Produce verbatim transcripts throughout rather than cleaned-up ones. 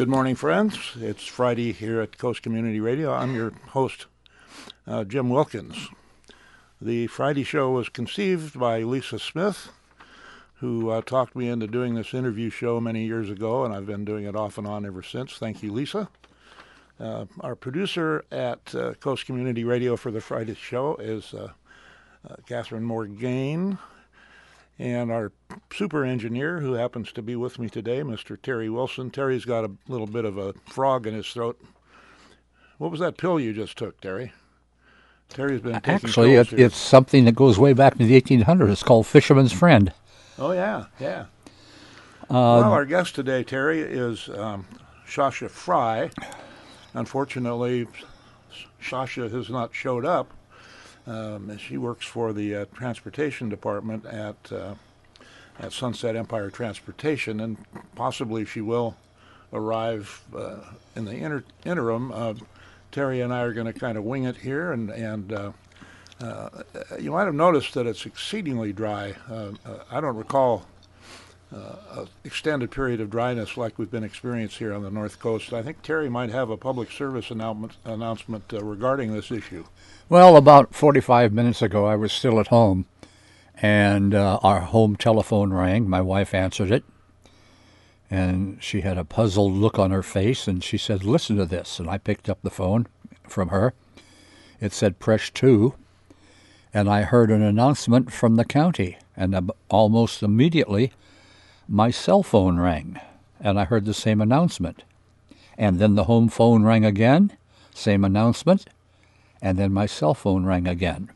Good morning, friends. It's Friday here at Coast Community Radio. I'm your host, uh, Jim Wilkins. The Friday show was conceived by Lisa Smith, who uh, talked me into doing this interview show many years ago, and I've been doing it off and on ever since. Thank you, Lisa. Uh, our producer at uh, Coast Community Radio for the Friday show is uh, uh, Catherine Morgaine. And our super engineer, who happens to be with me today, Mister Terry Wilson. Terry's got a little bit of a frog in his throat. What was that pill you just took, Terry? Terry's been taking Actually, it, it's something that goes way back to the eighteen hundreds. It's called Fisherman's Friend. Oh, yeah, yeah. Uh, well, our guest today, Terry, is um, Sasha Fry. Unfortunately, Sasha has not showed up. Um, she works for the uh, transportation department at uh, at Sunset Empire Transportation, and possibly she will arrive uh, in the inter- interim. Uh, Terry and I are going to kind of wing it here, and and uh, uh, you might have noticed that it's exceedingly dry. Uh, uh, I don't recall uh, an extended period of dryness like we've been experiencing here on the North Coast. I think Terry might have a public service announcement announcement uh, regarding this issue. Well, about forty-five minutes ago, I was still at home, and uh, our home telephone rang. My wife answered it, and she had a puzzled look on her face, and she said, "Listen to this." And I picked up the phone from her. It said, "Press two," and I heard an announcement from the county, and uh, almost immediately, my cell phone rang, and I heard the same announcement. And then the home phone rang again, same announcement. And then my cell phone rang again.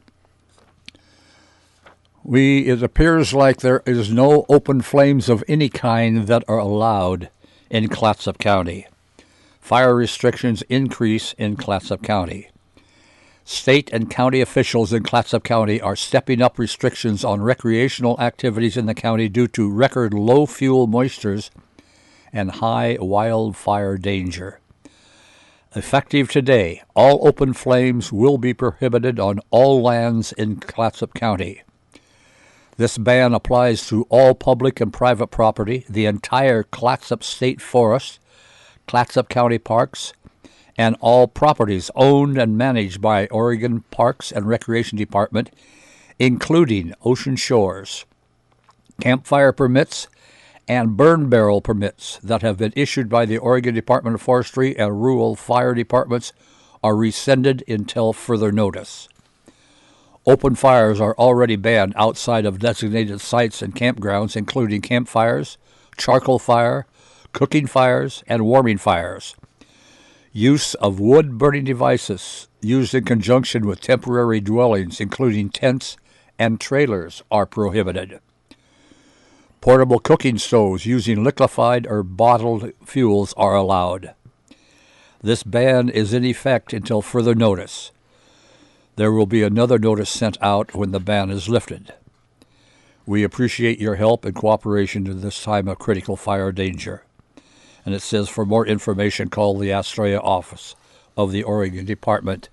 We, it appears like there is no open flames of any kind that are allowed in Clatsop County. Fire restrictions increase in Clatsop County. State and county officials in Clatsop County are stepping up restrictions on recreational activities in the county due to record low fuel moistures and high wildfire danger. Effective today, all open flames will be prohibited on all lands in Clatsop County. This ban applies to all public and private property, the entire Clatsop State Forest, Clatsop County Parks, and all properties owned and managed by Oregon Parks and Recreation Department, including ocean shores. Campfire permits and burn barrel permits that have been issued by the Oregon Department of Forestry and rural fire departments are rescinded until further notice. Open fires are already banned outside of designated sites and campgrounds, including campfires, charcoal fire, cooking fires, and warming fires. Use of wood-burning devices used in conjunction with temporary dwellings, including tents and trailers, are prohibited. Portable cooking stoves using liquefied or bottled fuels are allowed. This ban is in effect until further notice. There will be another notice sent out when the ban is lifted. We appreciate your help and cooperation in this time of critical fire danger. And it says, for more information, call the Astoria office of the Oregon Department.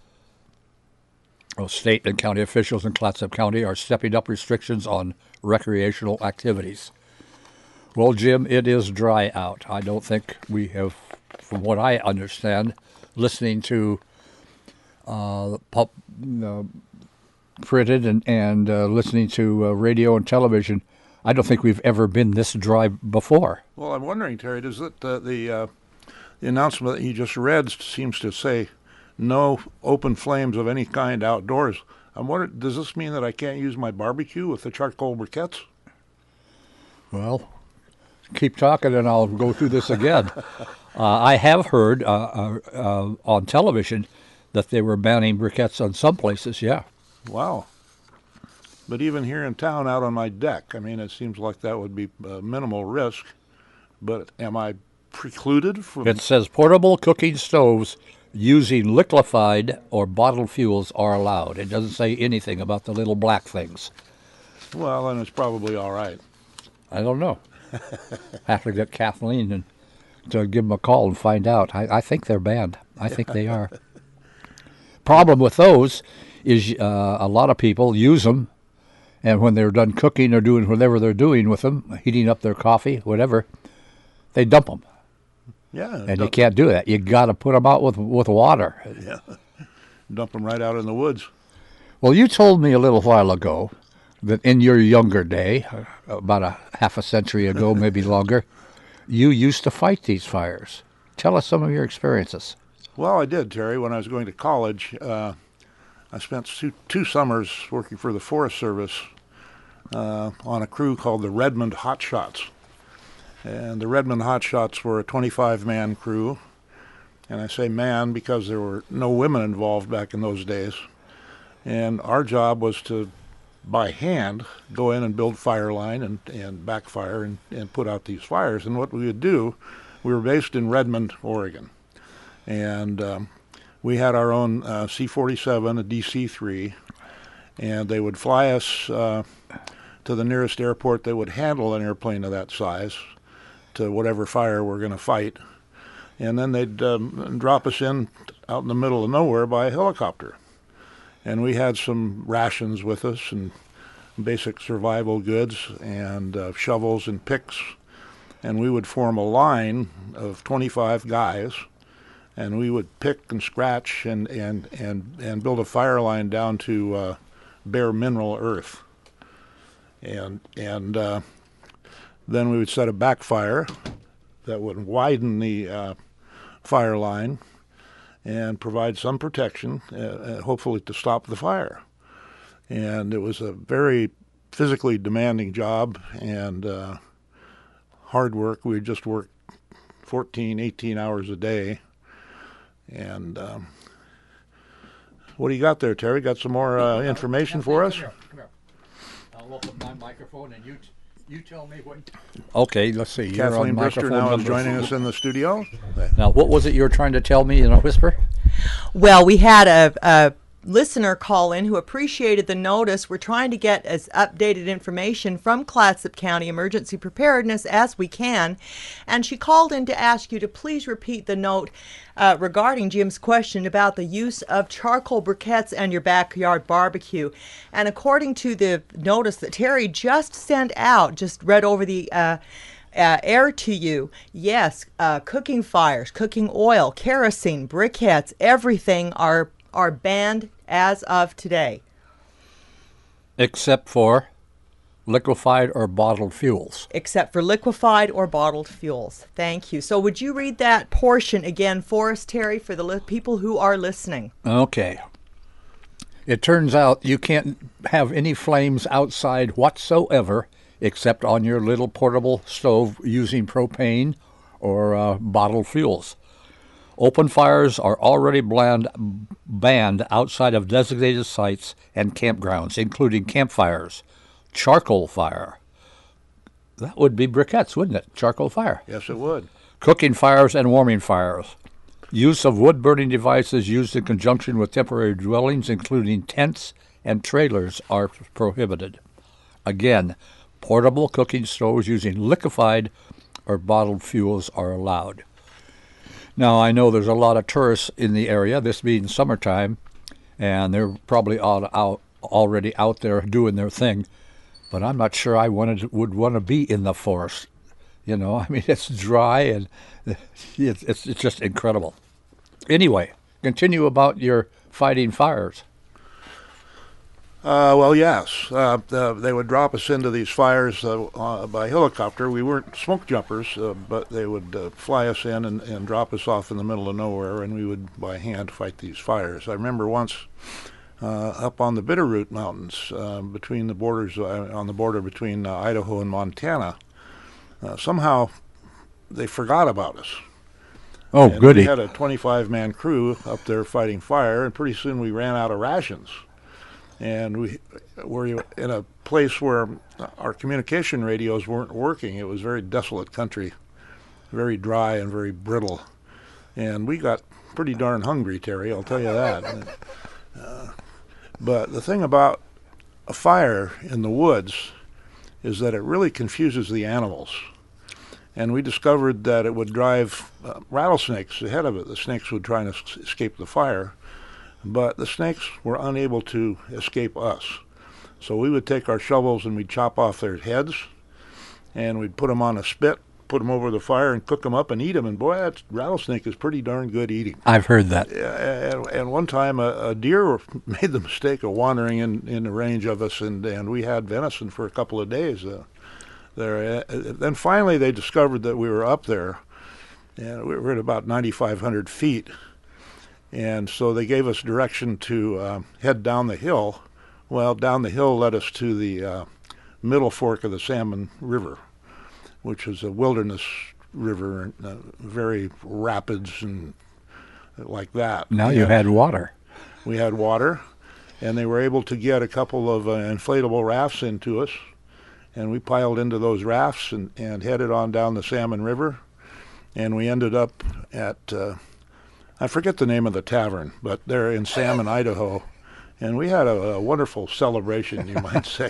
Oh, state and county officials in Clatsop County are stepping up restrictions on recreational activities. Well, Jim, it is dry out. I don't think we have, from what I understand, listening to uh, pub, uh, printed and, and uh, listening to uh, radio and television, I don't think we've ever been this dry before. Well, I'm wondering, Terry, does it, uh, the, uh, the announcement that you just read seems to say no open flames of any kind outdoors. I'm wondering, does this mean that I can't use my barbecue with the charcoal briquettes? Well, keep talking and I'll go through this again. uh, I have heard uh, uh, uh, on television that they were banning briquettes on some places, yeah. Wow. But even here in town out on my deck, I mean, it seems like that would be uh, minimal risk. But am I precluded from... It says portable cooking stoves using liquefied or bottled fuels are allowed. It doesn't say anything about the little black things. Well, then it's probably all right. I don't know. Have to get Kathleen and to give them a call and find out. I, I think they're banned. I think they are. Problem with those is uh, a lot of people use them, and when they're done cooking or doing whatever they're doing with them, heating up their coffee, whatever, they dump them. Yeah. And you dump, can't do that. You got to put them out with with water. yeah. Dump them right out in the woods. Well, you told me a little while ago that in your younger day, uh, about a half a century ago, maybe longer, you used to fight these fires. Tell us some of your experiences. Well, I did, Terry. When I was going to college, uh, I spent two, two summers working for the Forest Service uh, on a crew called the Redmond Hot Shots. And the Redmond Hot Shots were a twenty-five man crew. And I say man because there were no women involved back in those days. And our job was to, by hand, go in and build fire line and, and backfire and, and put out these fires. And what we would do, we were based in Redmond, Oregon. And um, we had our own uh, C forty-seven, a D C three, and they would fly us uh, to the nearest airport that would handle an airplane of that size to whatever fire we're going to fight. And then they'd um, drop us in out in the middle of nowhere by a helicopter. And we had some rations with us and basic survival goods and uh, shovels and picks. And we would form a line of twenty-five guys, and we would pick and scratch and, and, and, and build a fire line down to uh, bare mineral earth. And, and uh, then we would set a backfire that would widen the uh, fire line and provide some protection, uh, hopefully to stop the fire. And it was a very physically demanding job and uh, hard work. We just worked fourteen, eighteen hours a day. And um, what do you got there, Terry? Got some more uh, information for us? Come here, come here. I'll open my microphone and you you tell me what. Okay, let's see. You're Kathleen on Brister microphone now is number- joining us in the studio. Now, what was it you were trying to tell me in a whisper? Well, we had a, a listener call in who appreciated the notice. We're trying to get as updated information from Clatsop County Emergency Preparedness as we can. And she called in to ask you to please repeat the note uh, regarding Jim's question about the use of charcoal briquettes and your backyard barbecue. And according to the notice that Terry just sent out, just read over the uh, Uh, air to you, yes, uh, cooking fires, cooking oil, kerosene, briquettes, everything are are banned as of today. Except for liquefied or bottled fuels. Except for liquefied or bottled fuels. Thank you. So would you read that portion again for us, Terry, for the li- people who are listening? Okay. It turns out you can't have any flames outside whatsoever except on your little portable stove using propane or uh, bottled fuels. Open fires are already bland, banned outside of designated sites and campgrounds, including campfires, charcoal fire. That would be briquettes, wouldn't it? Charcoal fire. Yes, it would. Cooking fires and warming fires. Use of wood-burning devices used in conjunction with temporary dwellings, including tents and trailers, are prohibited. Again, portable cooking stoves using liquefied or bottled fuels are allowed. Now, I know there's a lot of tourists in the area, this being summertime, and they're probably all out, already out there doing their thing, but I'm not sure I wanted would want to be in the forest. You know, I mean, it's dry and it's, it's, it's just incredible. Anyway, continue about your fighting fires. Uh, well, yes. Uh, uh, they would drop us into these fires uh, uh, by helicopter. We weren't smoke jumpers, uh, but they would uh, fly us in and, and drop us off in the middle of nowhere, and we would, by hand, fight these fires. I remember once uh, up on the Bitterroot Mountains, uh, between the borders, uh, on the border between uh, Idaho and Montana, uh, somehow they forgot about us. Oh, and goody. We had a twenty-five man crew up there fighting fire, and pretty soon we ran out of rations. And we were in a place where our communication radios weren't working. It was very desolate country, very dry and very brittle. And we got pretty darn hungry, Terry, I'll tell you that. Uh, but the thing about a fire in the woods is that it really confuses the animals. And we discovered that it would drive uh, rattlesnakes ahead of it. The snakes would try to s- escape the fire. But the snakes were unable to escape us. So we would take our shovels and we'd chop off their heads, and we'd put them on a spit, put them over the fire and cook them up and eat them. And boy, that rattlesnake is pretty darn good eating. I've heard that. And, and one time a, a deer made the mistake of wandering in, in the range of us, and, and we had venison for a couple of days uh, there. Uh, then finally they discovered that we were up there, and we were at about ninety-five hundred feet. And so they gave us direction to uh, head down the hill. Well, down the hill led us to the uh, middle fork of the Salmon River, which is a wilderness river, uh, very rapids and like that. Now you And had water. We had water, and they were able to get a couple of uh, inflatable rafts into us, and we piled into those rafts and, and headed on down the Salmon River, and we ended up at, uh, I forget the name of the tavern, but they're in Salmon, Idaho, and we had a, a wonderful celebration, you might say.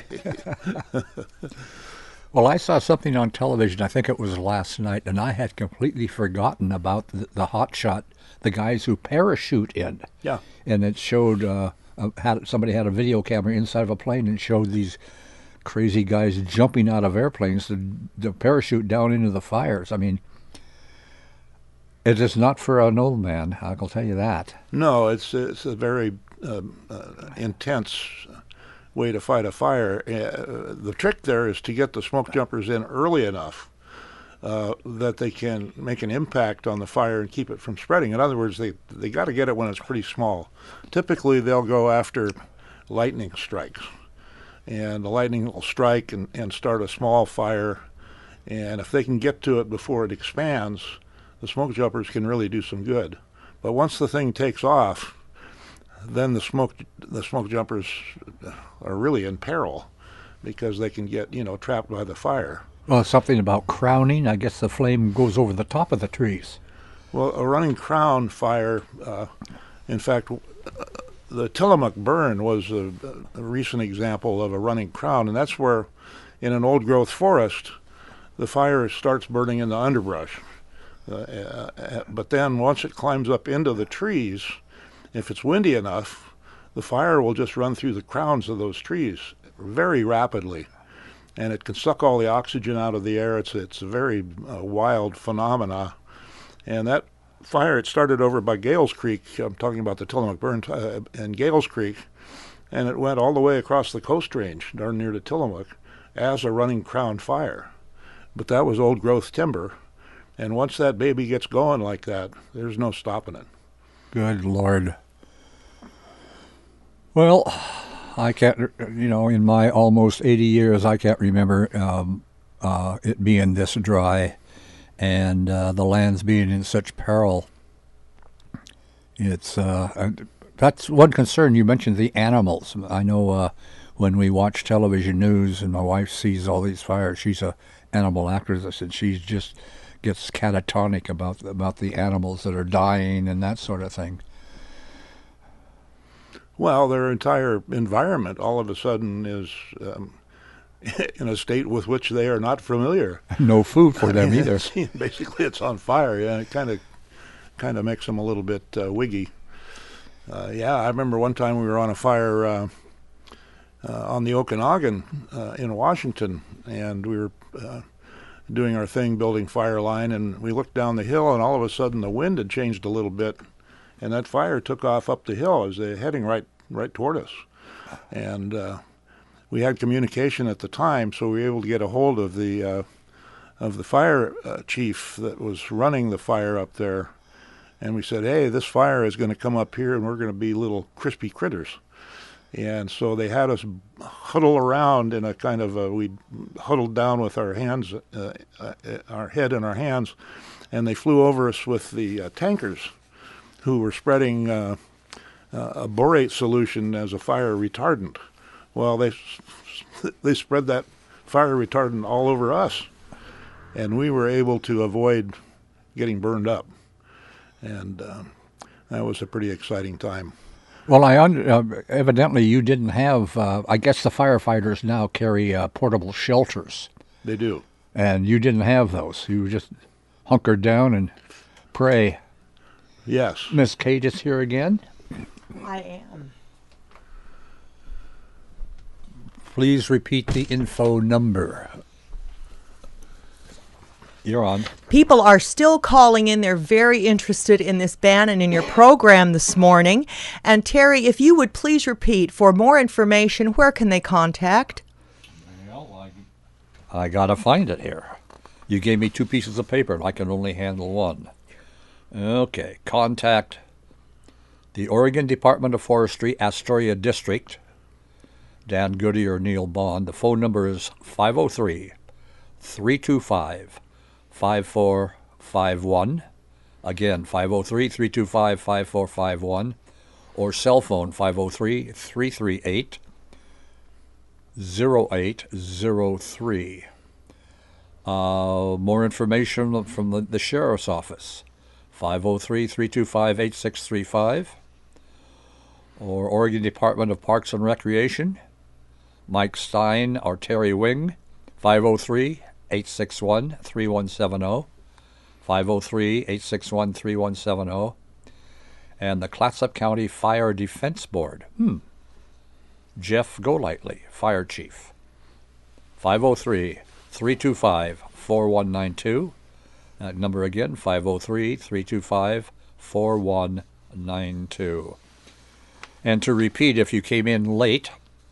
Well, I saw something on television, I think it was last night, and I had completely forgotten about the, the hot shot, the guys who parachute in. Yeah. And it showed, uh, uh, had somebody had a video camera inside of a plane and showed these crazy guys jumping out of airplanes to, to parachute down into the fires. I mean, it is not for an old man, I'll tell you that. No, it's it's a very um, uh, intense way to fight a fire. Uh, the trick there is to get the smoke jumpers in early enough uh, that they can make an impact on the fire and keep it from spreading. In other words, they they got to get it when it's pretty small. Typically, they'll go after lightning strikes, and the lightning will strike and, and start a small fire. And if they can get to it before it expands, the smoke jumpers can really do some good. But once the thing takes off, then the smoke the smoke jumpers are really in peril because they can get, you know, trapped by the fire. Well, something about crowning. I guess the flame goes over the top of the trees. Well, a running crown fire, uh, in fact, the Tillamook burn was a, a recent example of a running crown, and that's where, in an old-growth forest, the fire starts burning in the underbrush. Uh, uh, but then once it climbs up into the trees, if it's windy enough, the fire will just run through the crowns of those trees very rapidly, and it can suck all the oxygen out of the air. It's it's a very uh, wild phenomena, and that fire, it started over by Gales Creek. I'm talking about the Tillamook burn uh, and Gales Creek, and it went all the way across the Coast Range, darn near to Tillamook, as a running crown fire. But that was old-growth timber, and once that baby gets going like that, there's no stopping it. Good Lord. Well, I can't, you know, in my almost eighty years, I can't remember um, uh, it being this dry and uh, the lands being in such peril. It's, uh, that's one concern. You mentioned the animals. I know uh, when we watch television news and my wife sees all these fires, she's a animal activist, and she just gets catatonic about about the animals that are dying and that sort of thing. Well, their entire environment all of a sudden is um, in a state with which they are not familiar. No food for them either. Basically, it's on fire. Yeah, it kind of kind of makes them a little bit uh, wiggy. Uh, yeah, I remember one time we were on a fire uh, uh, on the Okanagan uh, in Washington, and we were uh, doing our thing, building fire line, and we looked down the hill, and all of a sudden the wind had changed a little bit, and that fire took off up the hill as they heading right right toward us. And uh, we had communication at the time, so we were able to get a hold of the uh, of the fire uh, chief that was running the fire up there, and we said, hey, this fire is going to come up here, and we're going to be little crispy critters. And so they had us huddle around in a kind of a, we huddled down with our hands, uh, uh, our head in our hands, and they flew over us with the uh, tankers, who were spreading uh, uh, a borate solution as a fire retardant. Well, they they spread that fire retardant all over us, and we were able to avoid getting burned up. And uh, that was a pretty exciting time. Well, I un- uh, evidently you didn't have, uh, I guess the firefighters now carry uh, portable shelters. They do. And you didn't have those. You just hunkered down and pray. Yes. Miss Kate is here again. I am. Please repeat the info number. You're on. People are still calling in. They're very interested in this ban and in your program this morning. And Terry, if you would please repeat, for more information, where can they contact? Well, I, I gotta find it here. You gave me two pieces of paper, and I can only handle one. Okay, contact the Oregon Department of Forestry, Astoria District, Dan Goody or Neil Bond. The phone number is five oh three, three two five, five four five one. Again, five oh three, three two five, five four five one. Or cell phone five oh three, three three eight, oh eight oh three. Uh, more information from the, the Sheriff's Office, five oh three, three two five, eight six three five. Or Oregon Department of Parks and Recreation, Mike Stein or Terry Wing, five oh three, eight six one, three one seven oh, five oh three, eight six one, three one seven oh, and the Clatsop County Fire Defense Board, hmm, Jeff Golightly, Fire Chief, five oh three, three two five, four one nine two, that number again, five oh three, three two five, four one nine two. And to repeat, if you came in late,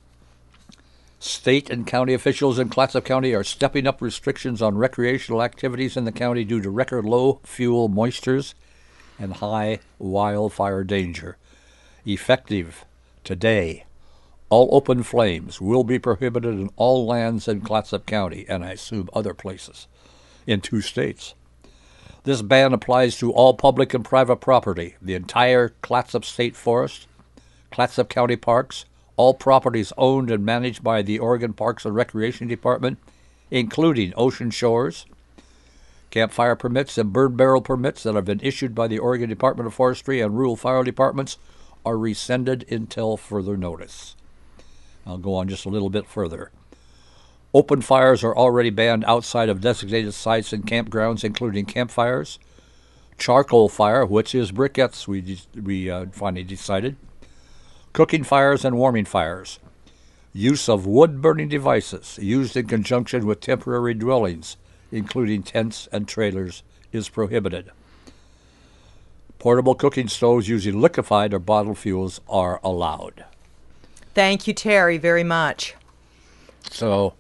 state and county officials in Clatsop County are stepping up restrictions on recreational activities in the county due to record low fuel moistures and high wildfire danger. Effective today, all open flames will be prohibited in all lands in Clatsop County, and I assume other places, in two states. This ban applies to all public and private property, the entire Clatsop State Forest, Clatsop County Parks, all properties owned and managed by the Oregon Parks and Recreation Department, including ocean shores. Campfire permits and bird barrel permits that have been issued by the Oregon Department of Forestry and rural fire departments are rescinded until further notice. I'll go on just a little bit further. Open fires are already banned outside of designated sites and campgrounds, including campfires, charcoal fire, which is briquettes, we, de- we uh, finally decided, cooking fires and warming fires, use of wood-burning devices used in conjunction with temporary dwellings, including tents and trailers, is prohibited. Portable cooking stoves using liquefied or bottled fuels are allowed. Thank you, Terry, very much. So,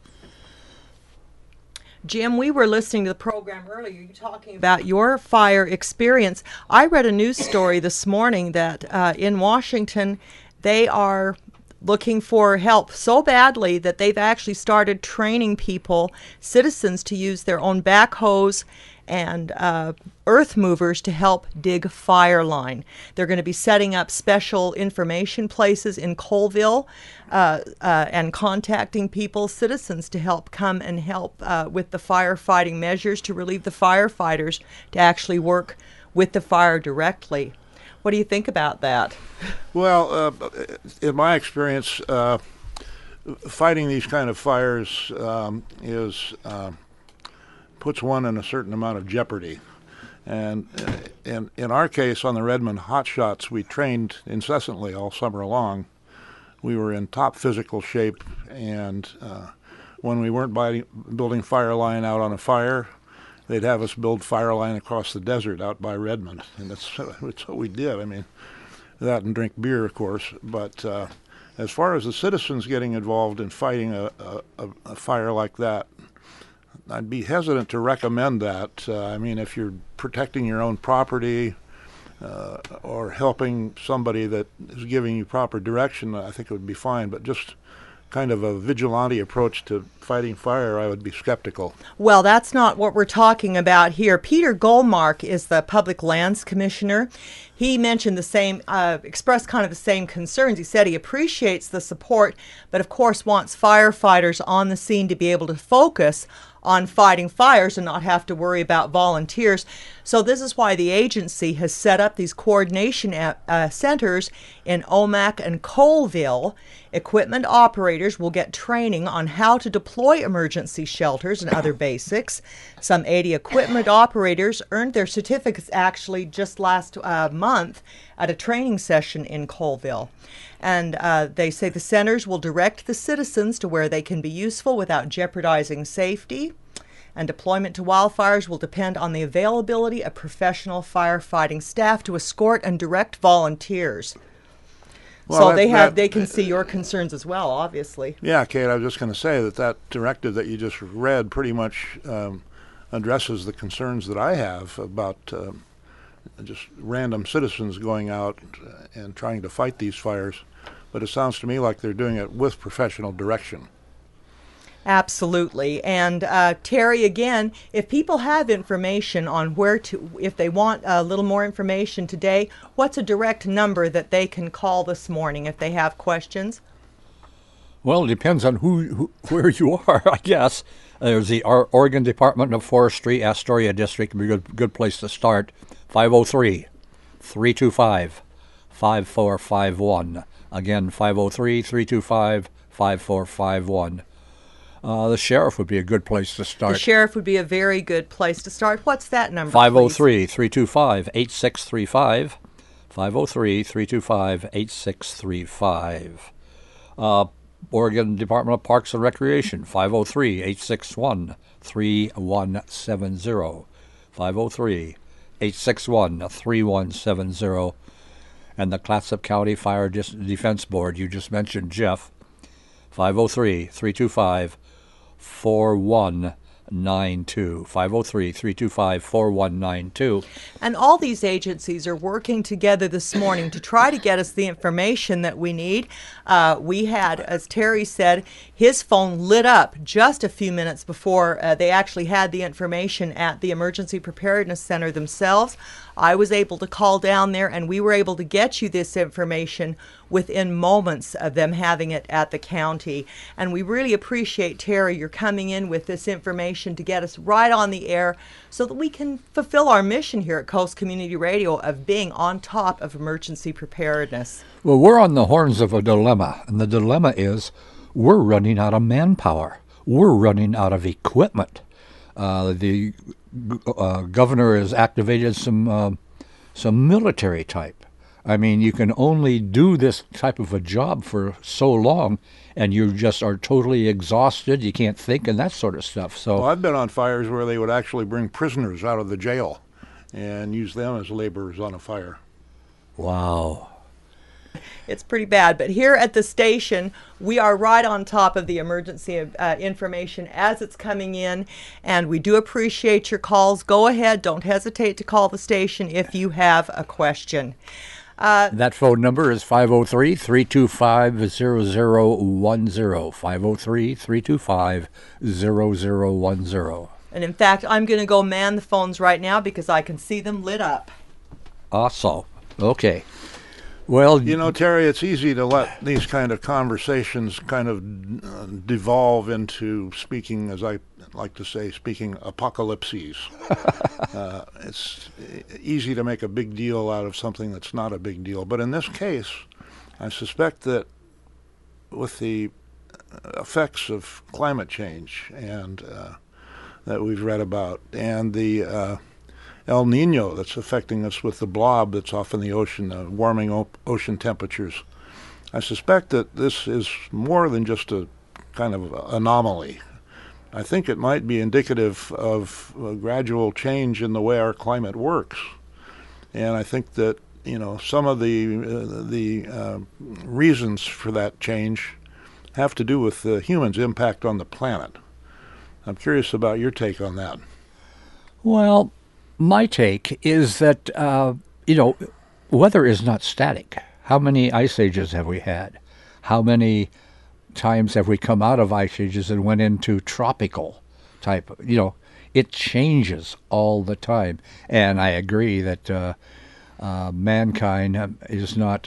Jim, we were listening to the program earlier. You talking about your fire experience. I read a news story this morning that uh, in Washington, they are looking for help so badly that they've actually started training people, citizens, to use their own backhoes and uh, earth movers to help dig fire line. They're going to be setting up special information places in Colville uh, uh, and contacting people, citizens, to help come and help uh, with the firefighting measures to relieve the firefighters to actually work with the fire directly. What do you think about that? Well, uh, in my experience, uh, fighting these kind of fires um, is uh, puts one in a certain amount of jeopardy. And uh, in in our case, on the Redmond Hot Shots, we trained incessantly all summer long. We were in top physical shape, and uh, when we weren't by, building fire line out on a fire, they'd have us build fire line across the desert out by Redmond, and that's, that's what we did. I mean, that and drink beer, of course. But uh, as far as the citizens getting involved in fighting a, a, a fire like that, I'd be hesitant to recommend that. Uh, I mean, if you're protecting your own property uh, or helping somebody that is giving you proper direction, I think it would be fine. But just kind of a vigilante approach to fighting fire, I would be skeptical. Well, that's not what we're talking about here. Peter Goldmark is the Public Lands Commissioner. He mentioned the same, uh, expressed kind of the same concerns. He said he appreciates the support, but of course wants firefighters on the scene to be able to focus on fighting fires and not have to worry about volunteers. So this is why the agency has set up these coordination uh, centers in Omak and Colville. Equipment operators will get training on how to deploy emergency shelters and other basics. Some eighty equipment operators earned their certificates actually just last uh, month at a training session in Colville. And uh, they say the centers will direct the citizens to where they can be useful without jeopardizing safety. and deployment to wildfires will depend on the availability of professional firefighting staff to escort and direct volunteers. Well, so that- they have that- they can see your concerns as well, obviously. Yeah, Kate, I was just going to say that that directive that you just read pretty much um, addresses the concerns that I have about um, just random citizens going out uh, and trying to fight these fires. But it sounds to me like they're doing it with professional direction. Absolutely. And uh, Terry, again, if people have information on where to, if they want a little more information today, what's a direct number that they can call this morning if they have questions? Well, it depends on who, who where you are, I guess. There's the Or- Oregon Department of Forestry, Astoria District, would be a good, good place to start. five oh three, three two five, five four five one. Again, five oh three, three two five, five four five one. Uh, the sheriff would be a good place to start. The sheriff would be a very good place to start. What's that number? five oh please? three, three two five, eight six three five. five oh three, three two five, eight six three five. Uh, Oregon Department of Parks and Recreation, five oh three, eight six one, three one seven zero. five oh three, eight six one, three one seven zero. And the Clatsop County Fire Dis- Defense Board, you just mentioned, Jeff, five oh three, three two five, four one nine two. five oh three, three two five, four one nine two. And all these agencies are working together this morning to try to get us the information that we need. Uh, we had, as Terry said, his phone lit up just a few minutes before uh, they actually had the information at the Emergency Preparedness Center themselves. I was able to call down there, and we were able to get you this information within moments of them having it at the county. And we really appreciate, Terry, you're coming in with this information to get us right on the air so that we can fulfill our mission here at Coast Community Radio of being on top of emergency preparedness. Well, we're on the horns of a dilemma, and the dilemma is we're running out of manpower. We're running out of equipment. Uh, the uh, governor has activated some uh, some military type. I mean, you can only do this type of a job for so long, and you just are totally exhausted. You can't think and that sort of stuff. So Well, I've been on fires where they would actually bring prisoners out of the jail and use them as laborers on a fire. wow. It's pretty bad, but here at the station, we are right on top of the emergency uh, information as it's coming in, and we do appreciate your calls. Go ahead, don't hesitate to call the station if you have a question. That phone number is five oh three, three two five, zero zero one zero. five oh three, three two five, zero zero one zero. And in fact, I'm going to go man the phones right now because I can see them lit up. Also, okay. Well, You know, Terry, it's easy to let these kind of conversations kind of uh, devolve into speaking, as I like to say, speaking apocalypses. uh, it's e- easy to make a big deal out of something that's not a big deal. But in this case, I suspect that with the effects of climate change and uh, that we've read about, and the uh, El Nino that's affecting us with the blob that's off in the ocean, the warming o- ocean temperatures. I suspect that this is more than just a kind of anomaly. I think it might be indicative of a gradual change in the way our climate works. And I think that, you know, some of the uh, the uh, reasons for that change have to do with the humans' impact on the planet. I'm curious about your take on that. well, my take is that, uh, you know, weather is not static. How many ice ages have we had? How many times have we come out of ice ages and went into tropical type? You know, it changes all the time. And I agree that uh, uh, mankind um, is not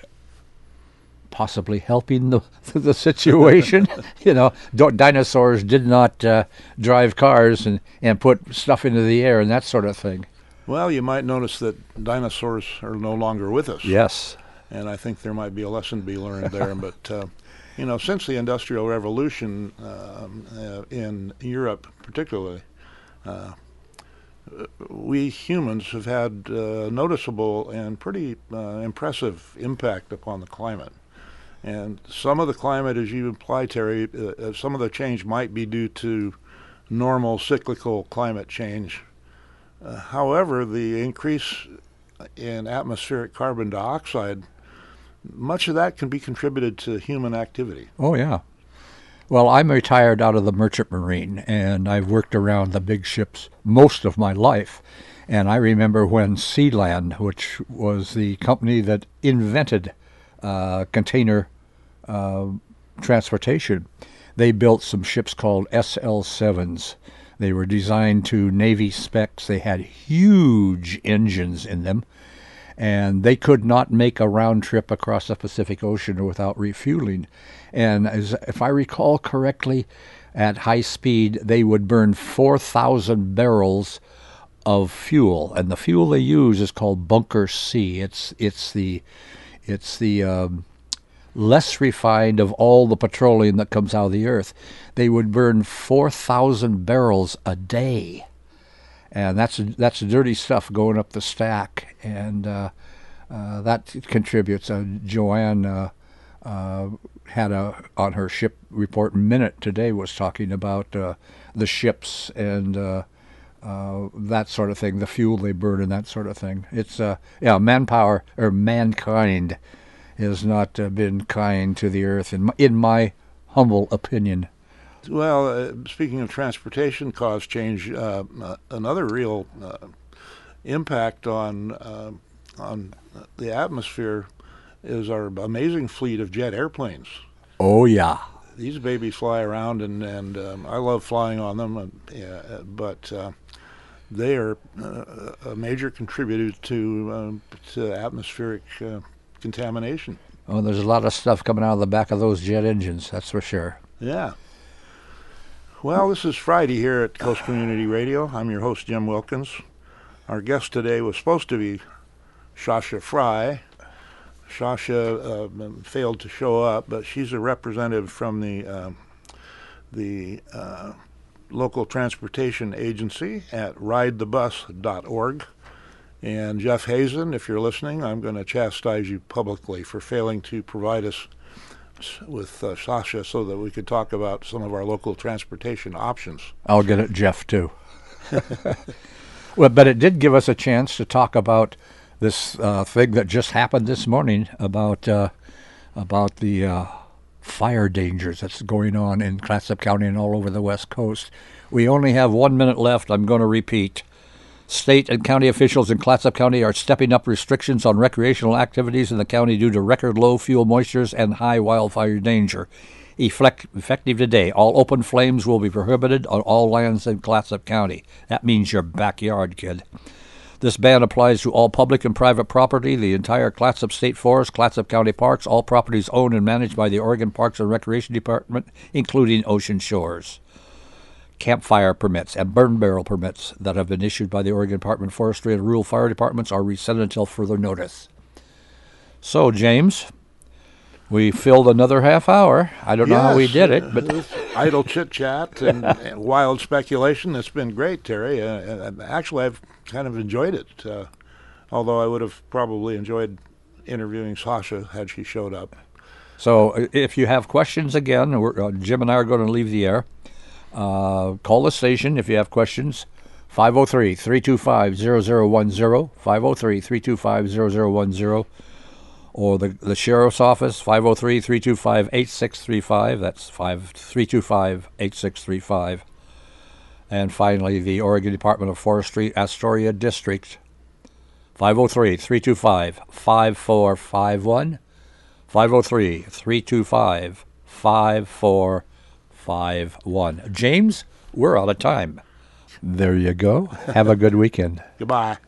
possibly helping the the situation. You know, do- dinosaurs did not uh, drive cars and, and put stuff into the air and that sort of thing. Well, you might notice that dinosaurs are no longer with us. Yes. And I think there might be a lesson to be learned there. But, uh, you know, since the Industrial Revolution um, uh, in Europe particularly, uh, we humans have had uh, noticeable and pretty uh, impressive impact upon the climate. And some of the climate, as you imply, Terry, uh, uh, some of the change might be due to normal cyclical climate change. Uh, however, the increase in atmospheric carbon dioxide, much of that can be contributed to human activity. Oh, yeah. Well, I'm retired out of the merchant marine, and I've worked around the big ships most of my life. And I remember when Sealand, which was the company that invented uh, container uh, transportation, they built some ships called S L sevens. They were designed to Navy specs. They had huge engines in them, and they could not make a round trip across the Pacific Ocean without refueling. And as, if I recall correctly, at high speed, they would burn four thousand barrels of fuel, and the fuel they use is called Bunker C. It's it's the it's the um, less refined of all the petroleum that comes out of the earth. They would burn four thousand barrels a day, and that's that's dirty stuff going up the stack, and uh, uh, that contributes. Uh, Joanne uh, uh, had a on her ship report minute today was talking about uh, the ships and uh, uh, that sort of thing, the fuel they burn and that sort of thing. It's uh, yeah, manpower or mankind has not uh, been kind to the earth, in my, in my humble opinion. Well, uh, speaking of transportation cost change, uh, uh, another real uh, impact on uh, on the atmosphere is our amazing fleet of jet airplanes. Oh, yeah. These babies fly around, and, and um, I love flying on them, and, uh, but uh, they are uh, a major contributor to, um, to atmospheric uh, contamination. Oh, there's a lot of stuff coming out of the back of those jet engines, that's for sure. Yeah. Well, this is Friday here at Coast Community Radio. I'm your host, Jim Wilkins. Our guest today was supposed to be Shasha Fry. Shasha uh, failed to show up, but she's a representative from the uh, the uh, local transportation agency at ride the bus dot org. And Jeff Hazen, if you're listening, I'm going to chastise you publicly for failing to provide us with uh, Shasha so that we could talk about some of our local transportation options. I'll get it, Jeff, too. Well, but it did give us a chance to talk about this uh, thing that just happened this morning about uh, about the uh, fire dangers that's going on in Clatsop County and all over the West Coast. We only have one minute left. I'm going to repeat. State and county officials in Clatsop County are stepping up restrictions on recreational activities in the county due to record low fuel moistures and high wildfire danger. Effect, effective today, all open flames will be prohibited on all lands in Clatsop County. That means your backyard, kid. This ban applies to all public and private property, the entire Clatsop State Forest, Clatsop County Parks, all properties owned and managed by the Oregon Parks and Recreation Department, including Ocean Shores. Campfire permits and burn barrel permits that have been issued by the Oregon Department of Forestry and rural fire departments are rescinded until further notice. So, James, we filled another half hour. I don't yes, know how we did it, but uh, idle chit-chat and, and wild speculation. It's been great, Terry. Uh, actually, I've kind of enjoyed it, uh, although I would have probably enjoyed interviewing Shasha had she showed up. So if you have questions, again, we're, uh, Jim and I are going to leave the air. Uh, call the station if you have questions, five oh three, three two five, zero zero one zero, five oh three, three two five, zero zero one zero, or the, the Sheriff's Office, five oh three, three two five, eight six three five. That's three two five, eight six three five. And finally, the Oregon Department of Forestry, Astoria District, five oh three, three two five, five four five one, five oh three, three two five, five four five one. James, we're out of time. There you go. Have a good weekend. Goodbye.